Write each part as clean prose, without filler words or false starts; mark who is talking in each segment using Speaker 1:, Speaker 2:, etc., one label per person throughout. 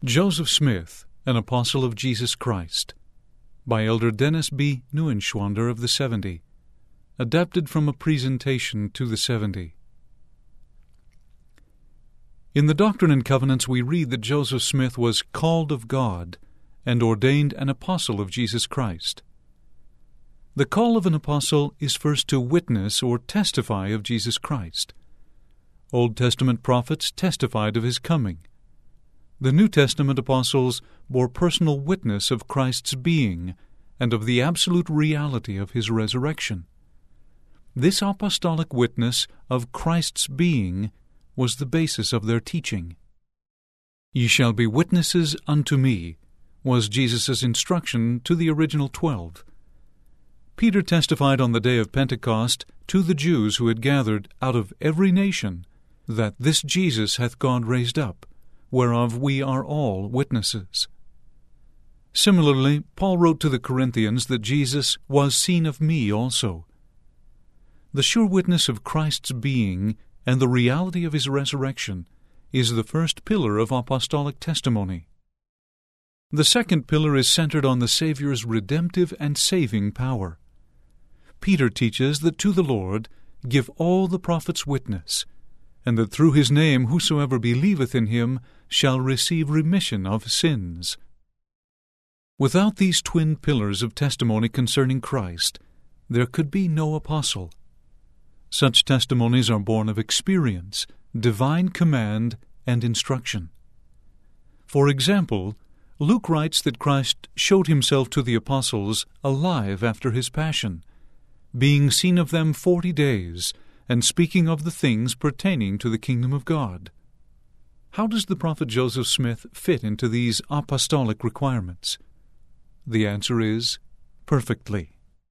Speaker 1: Joseph Smith, an Apostle of Jesus Christ, by Elder Dennis B. Neuenschwander of the 70, adapted from a presentation to the 70. In the Doctrine and Covenants we read that Joseph Smith was called of God and ordained an apostle of Jesus Christ. The call of an apostle is first to witness or testify of Jesus Christ. Old Testament prophets testified of his coming. The New Testament apostles bore personal witness of Christ's being and of the absolute reality of his resurrection. This apostolic witness of Christ's being was the basis of their teaching. "Ye shall be witnesses unto me," was Jesus' instruction to the original 12. Peter testified on the day of Pentecost to the Jews who had gathered out of every nation that this Jesus hath God raised up, whereof we are all witnesses. Similarly, Paul wrote to the Corinthians that Jesus was seen of me also. The sure witness of Christ's being and the reality of his resurrection is the first pillar of apostolic testimony. The second pillar is centered on the Savior's redemptive and saving power. Peter teaches that to the Lord give all the prophets witness, and that through his name whosoever believeth in him shall receive remission of sins. Without these twin pillars of testimony concerning Christ, there could be no apostle. Such testimonies are born of experience, divine command, and instruction. For example, Luke writes that Christ showed himself to the apostles alive after his passion, being seen of them 40 days, and speaking of the things pertaining to the kingdom of God. How does the prophet Joseph Smith fit into these apostolic requirements? The answer is perfectly.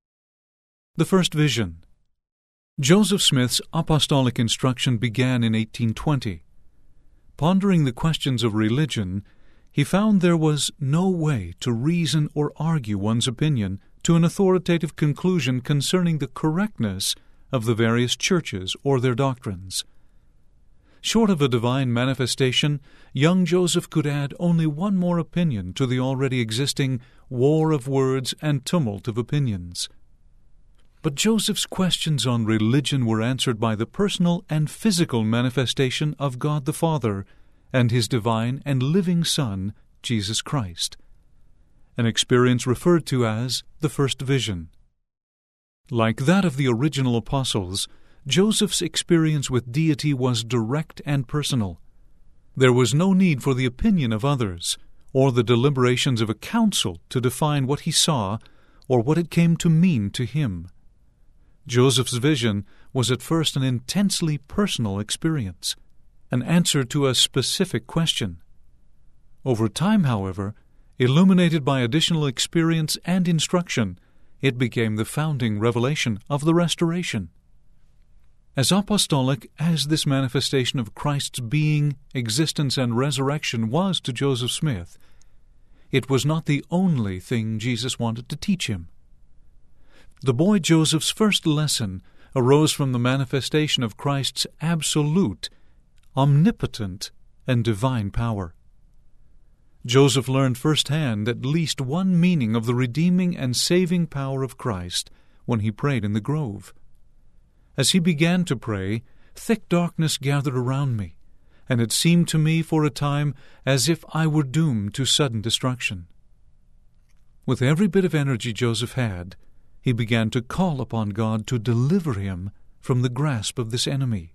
Speaker 1: The first vision. Joseph Smith's apostolic instruction began in 1820. Pondering the questions of religion, he found there was no way to reason or argue one's opinion to an authoritative conclusion concerning the correctness of the various churches or their doctrines. Short of a divine manifestation, young Joseph could add only one more opinion to the already existing war of words and tumult of opinions. But Joseph's questions on religion were answered by the personal and physical manifestation of God the Father and his divine and living Son, Jesus Christ, an experience referred to as the first vision. Like that of the original apostles, Joseph's experience with deity was direct and personal. There was no need for the opinion of others or the deliberations of a council to define what he saw or what it came to mean to him. Joseph's vision was at first an intensely personal experience, an answer to a specific question. Over time, however, illuminated by additional experience and instruction, it became the founding revelation of the Restoration. As apostolic as this manifestation of Christ's being, existence, and resurrection was to Joseph Smith, it was not the only thing Jesus wanted to teach him. The boy Joseph's first lesson arose from the manifestation of Christ's absolute, omnipotent, and divine power. Joseph learned firsthand at least one meaning of the redeeming and saving power of Christ when he prayed in the grove. As he began to pray, thick darkness gathered around me, and it seemed to me for a time as if I were doomed to sudden destruction. With every bit of energy Joseph had, he began to call upon God to deliver him from the grasp of this enemy.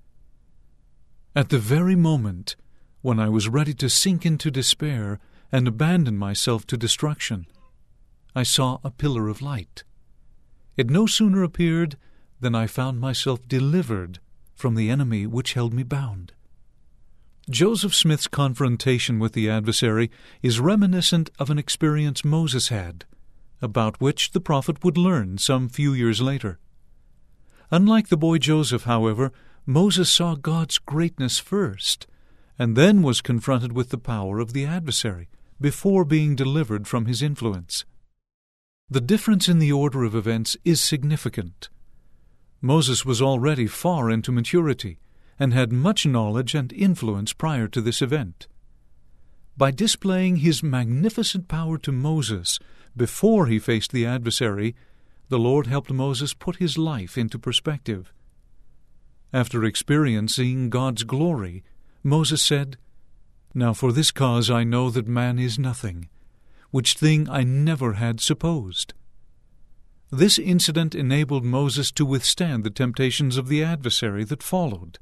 Speaker 1: At the very moment when I was ready to sink into despair and abandon myself to destruction, I saw a pillar of light. It no sooner appeared than I found myself delivered from the enemy which held me bound. Joseph Smith's confrontation with the adversary is reminiscent of an experience Moses had, about which the prophet would learn some few years later. Unlike the boy Joseph, however, Moses saw God's greatness first, and then was confronted with the power of the adversary, before being delivered from his influence. The difference in the order of events is significant. Moses was already far into maturity, and had much knowledge and influence prior to this event. By displaying his magnificent power to Moses before he faced the adversary, the Lord helped Moses put his life into perspective. After experiencing God's glory, Moses said, "Now for this cause I know that man is nothing, which thing I never had supposed." This incident enabled Moses to withstand the temptations of the adversary that followed.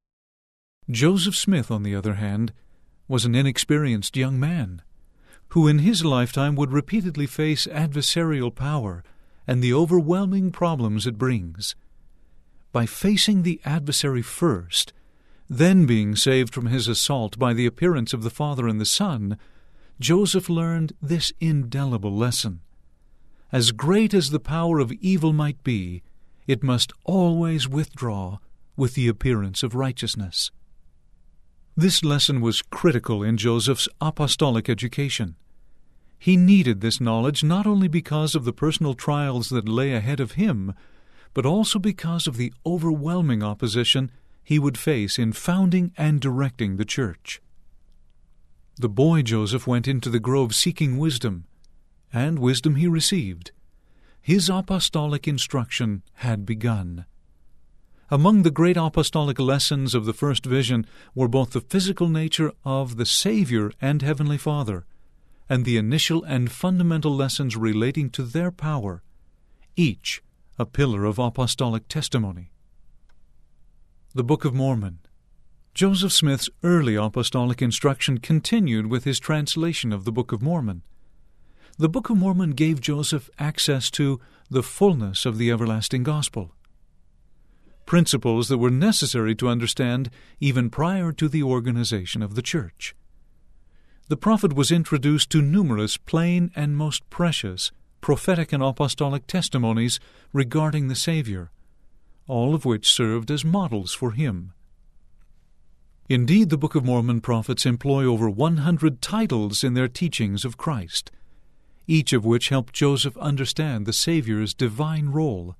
Speaker 1: Joseph Smith, on the other hand, was an inexperienced young man, who in his lifetime would repeatedly face adversarial power and the overwhelming problems it brings. By facing the adversary first, then being saved from his assault by the appearance of the Father and the Son, Joseph learned this indelible lesson. As great as the power of evil might be, it must always withdraw with the appearance of righteousness. This lesson was critical in Joseph's apostolic education. He needed this knowledge not only because of the personal trials that lay ahead of him, but also because of the overwhelming opposition he would face in founding and directing the church. The boy Joseph went into the grove seeking wisdom, and wisdom he received. His apostolic instruction had begun. Among the great apostolic lessons of the first vision were both the physical nature of the Savior and Heavenly Father, and the initial and fundamental lessons relating to their power, each a pillar of apostolic testimony. The Book of Mormon. Joseph Smith's early apostolic instruction continued with his translation of the Book of Mormon. The Book of Mormon gave Joseph access to the fullness of the everlasting gospel, principles that were necessary to understand even prior to the organization of the church. The prophet was introduced to numerous plain and most precious prophetic and apostolic testimonies regarding the Savior, all of which served as models for him. Indeed, the Book of Mormon prophets employ over 100 titles in their teachings of Christ, each of which helped Joseph understand the Savior's divine role.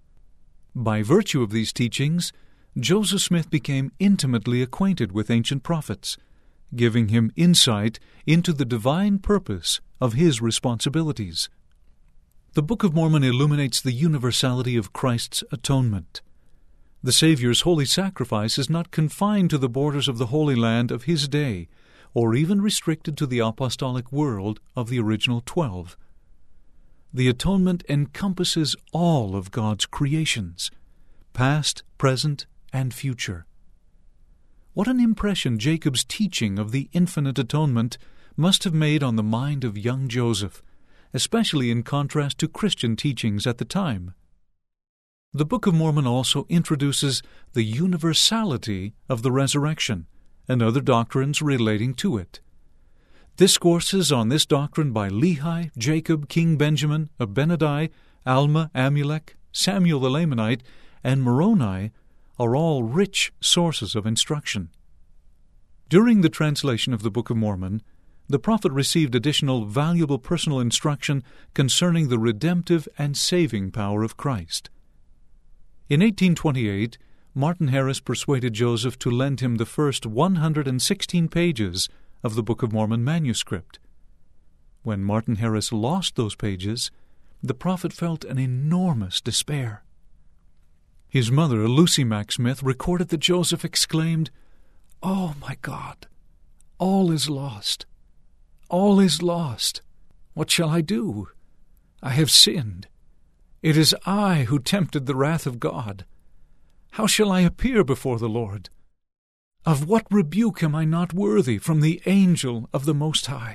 Speaker 1: By virtue of these teachings, Joseph Smith became intimately acquainted with ancient prophets, giving him insight into the divine purpose of his responsibilities. The Book of Mormon illuminates the universality of Christ's atonement. The Savior's holy sacrifice is not confined to the borders of the Holy Land of his day, or even restricted to the apostolic world of the original 12. The atonement encompasses all of God's creations, past, present, and future. What an impression Jacob's teaching of the infinite atonement must have made on the mind of young Joseph, especially in contrast to Christian teachings at the time. The Book of Mormon also introduces the universality of the resurrection and other doctrines relating to it. Discourses on this doctrine by Lehi, Jacob, King Benjamin, Abinadi, Alma, Amulek, Samuel the Lamanite, and Moroni are all rich sources of instruction. During the translation of the Book of Mormon, the prophet received additional valuable personal instruction concerning the redemptive and saving power of Christ. In 1828, Martin Harris persuaded Joseph to lend him the first 116 pages of the Book of Mormon manuscript. When Martin Harris lost those pages, the prophet felt an enormous despair. His mother, Lucy Mack Smith, recorded that Joseph exclaimed, "Oh, my God, all is lost. All is lost. What shall I do? I have sinned. It is I who tempted the wrath of God. How shall I appear before the Lord? Of what rebuke am I not worthy from the angel of the Most High?"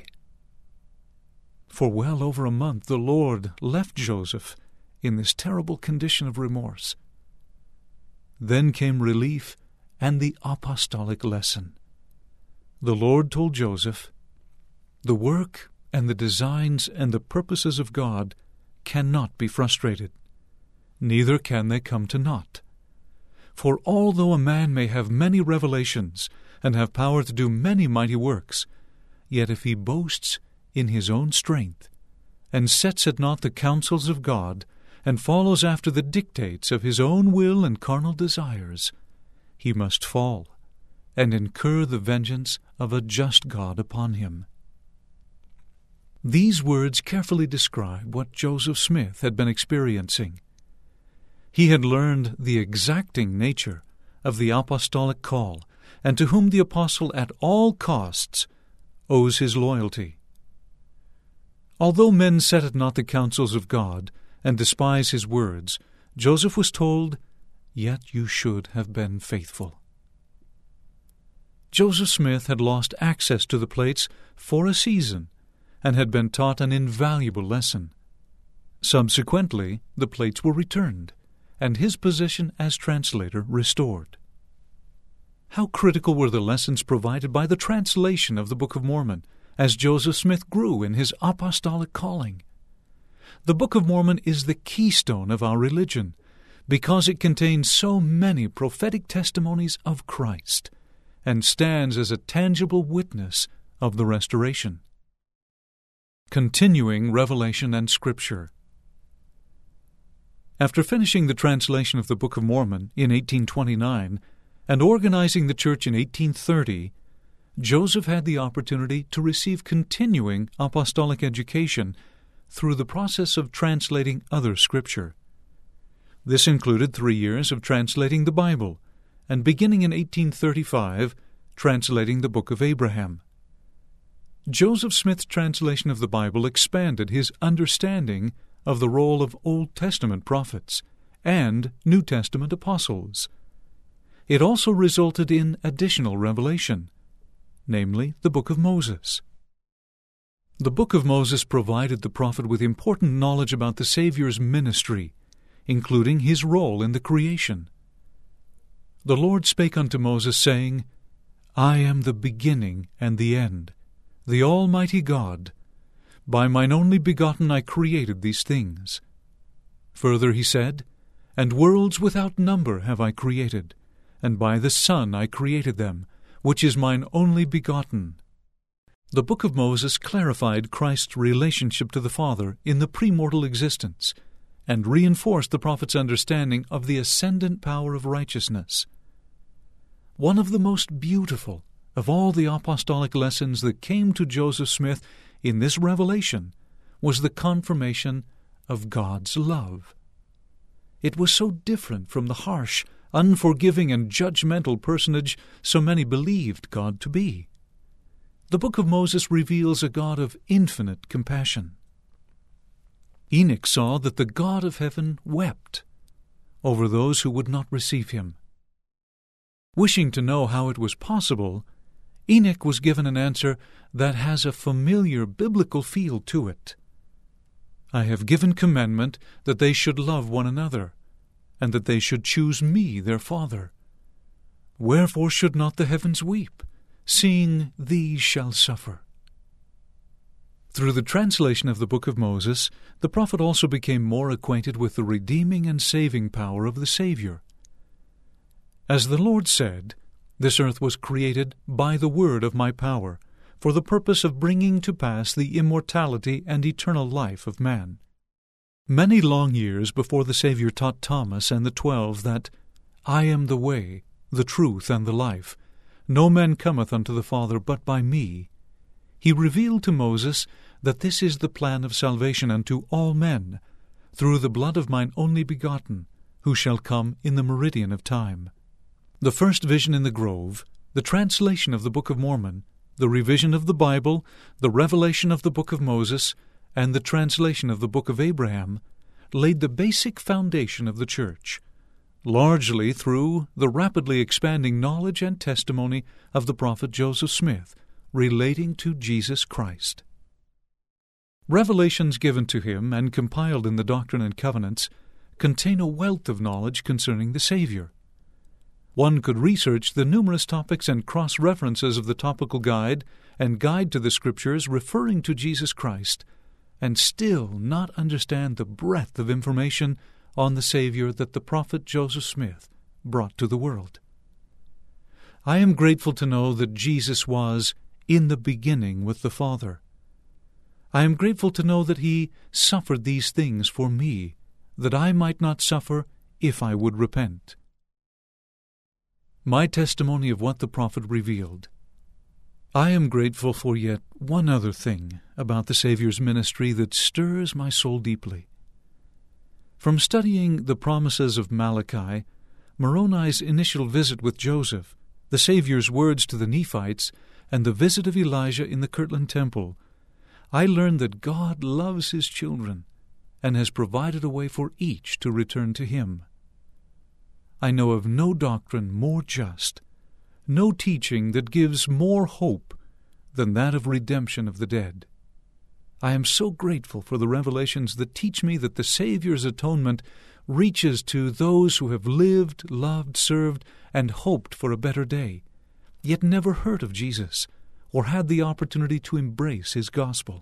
Speaker 1: For well over a month the Lord left Joseph in this terrible condition of remorse. Then came relief and the apostolic lesson. The Lord told Joseph, "The work and the designs and the purposes of God cannot be frustrated, neither can they come to naught. For although a man may have many revelations and have power to do many mighty works, yet if he boasts in his own strength, and sets at naught the counsels of God, and follows after the dictates of his own will and carnal desires, he must fall, and incur the vengeance of a just God upon him. These words carefully describe what Joseph Smith had been experiencing. He had learned the exacting nature of the apostolic call, and to whom the apostle at all costs owes his loyalty. Although men set at naught the counsels of God and despise his words, Joseph was told, "Yet you should have been faithful." Joseph Smith had lost access to the plates for a season and had been taught an invaluable lesson. Subsequently, the plates were returned, and his position as translator restored. How critical were the lessons provided by the translation of the Book of Mormon as Joseph Smith grew in his apostolic calling. The Book of Mormon is the keystone of our religion because it contains so many prophetic testimonies of Christ and stands as a tangible witness of the restoration. Continuing Revelation and Scripture. After finishing the translation of the Book of Mormon in 1829 and organizing the church in 1830, Joseph had the opportunity to receive continuing apostolic education through the process of translating other Scripture. This included 3 years of translating the Bible, and beginning in 1835, translating the Book of Abraham. Joseph Smith's translation of the Bible expanded his understanding of the role of Old Testament prophets and New Testament apostles. It also resulted in additional revelation, namely the Book of Moses. The Book of Moses provided the prophet with important knowledge about the Savior's ministry, including his role in the creation. The Lord spake unto Moses, saying, I am the beginning and the end, the Almighty God. By mine only begotten I created these things. Further he said, And worlds without number have I created, and by the Son I created them, which is mine only begotten. The Book of Moses clarified Christ's relationship to the Father in the premortal existence, and reinforced the prophet's understanding of the ascendant power of righteousness. One of the most beautiful of all the apostolic lessons that came to Joseph Smith in this revelation was the confirmation of God's love. It was so different from the harsh, unforgiving, and judgmental personage so many believed God to be. The Book of Moses reveals a God of infinite compassion. Enoch saw that the God of heaven wept over those who would not receive him. Wishing to know how it was possible, Enoch was given an answer that has a familiar biblical feel to it. I have given commandment that they should love one another, and that they should choose me their father. Wherefore should not the heavens weep, seeing these shall suffer? Through the translation of the Book of Moses, the prophet also became more acquainted with the redeeming and saving power of the Savior. As the Lord said, This earth was created by the word of my power, for the purpose of bringing to pass the immortality and eternal life of man. Many long years before the Savior taught Thomas and the 12 that, I am the way, the truth, and the life. No man cometh unto the Father but by me. He revealed to Moses that this is the plan of salvation unto all men, through the blood of mine only begotten, who shall come in the meridian of time. The first vision in the grove, the translation of the Book of Mormon, the revision of the Bible, the revelation of the Book of Moses, and the translation of the Book of Abraham laid the basic foundation of the Church, largely through the rapidly expanding knowledge and testimony of the prophet Joseph Smith relating to Jesus Christ. Revelations given to him and compiled in the Doctrine and Covenants contain a wealth of knowledge concerning the Savior. One could research the numerous topics and cross-references of the topical guide and guide to the Scriptures referring to Jesus Christ, and still not understand the breadth of information on the Savior that the prophet Joseph Smith brought to the world. I am grateful to know that Jesus was in the beginning with the Father. I am grateful to know that He suffered these things for me, that I might not suffer if I would repent. My testimony of what the prophet revealed. I am grateful for yet one other thing about the Savior's ministry that stirs my soul deeply. From studying the promises of Malachi, Moroni's initial visit with Joseph, the Savior's words to the Nephites, and the visit of Elijah in the Kirtland Temple, I learned that God loves His children and has provided a way for each to return to Him. I know of no doctrine more just, no teaching that gives more hope than that of redemption of the dead. I am so grateful for the revelations that teach me that the Savior's atonement reaches to those who have lived, loved, served, and hoped for a better day, yet never heard of Jesus or had the opportunity to embrace His gospel.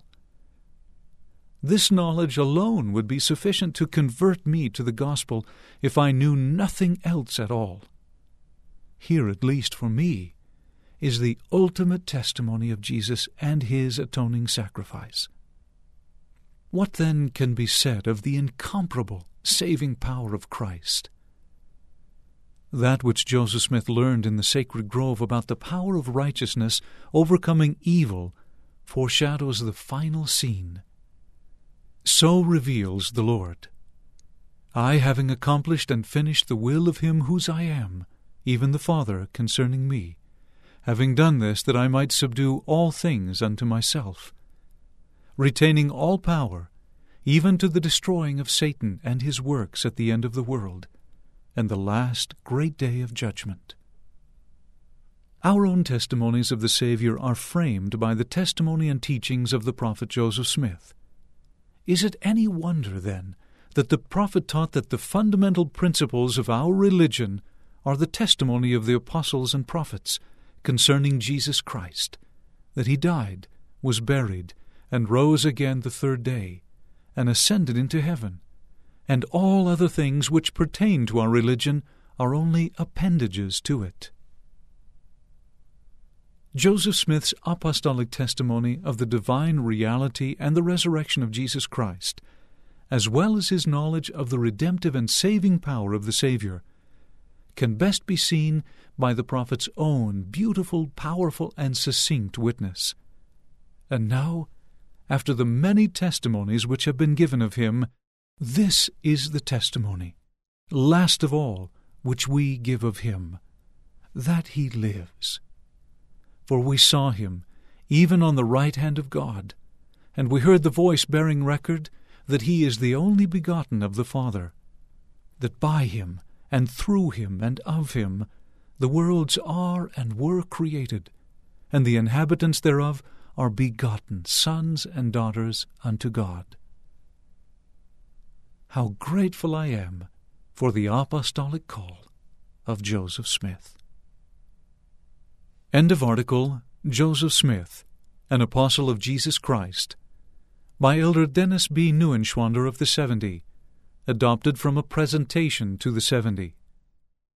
Speaker 1: This knowledge alone would be sufficient to convert me to the gospel if I knew nothing else at all. Here, at least for me, is the ultimate testimony of Jesus and His atoning sacrifice. What then can be said of the incomparable saving power of Christ? That which Joseph Smith learned in the sacred grove about the power of righteousness overcoming evil foreshadows the final scene. So reveals the Lord. I, having accomplished and finished the will of Him whose I am, even the Father, concerning me, having done this that I might subdue all things unto myself, retaining all power, even to the destroying of Satan and his works at the end of the world, and the last great day of judgment. Our own testimonies of the Savior are framed by the testimony and teachings of the prophet Joseph Smith. Is it any wonder, then, that the prophet taught that the fundamental principles of our religion are the testimony of the apostles and prophets concerning Jesus Christ, that He died, was buried, and rose again the third day, and ascended into heaven, and all other things which pertain to our religion are only appendages to it? Joseph Smith's apostolic testimony of the divine reality and the resurrection of Jesus Christ, as well as his knowledge of the redemptive and saving power of the Savior, can best be seen by the prophet's own beautiful, powerful, and succinct witness. And now, after the many testimonies which have been given of him, this is the testimony, last of all, which we give of him, that he lives. For we saw him, even on the right hand of God, and we heard the voice bearing record that he is the only begotten of the Father, that by him, and through him, and of him, the worlds are and were created, and the inhabitants thereof are begotten sons and daughters unto God. How grateful I am for the apostolic call of Joseph Smith. End of article, Joseph Smith, an Apostle of Jesus Christ, by Elder Dennis B. Neuenschwander of the 70, adopted from a presentation to the 70.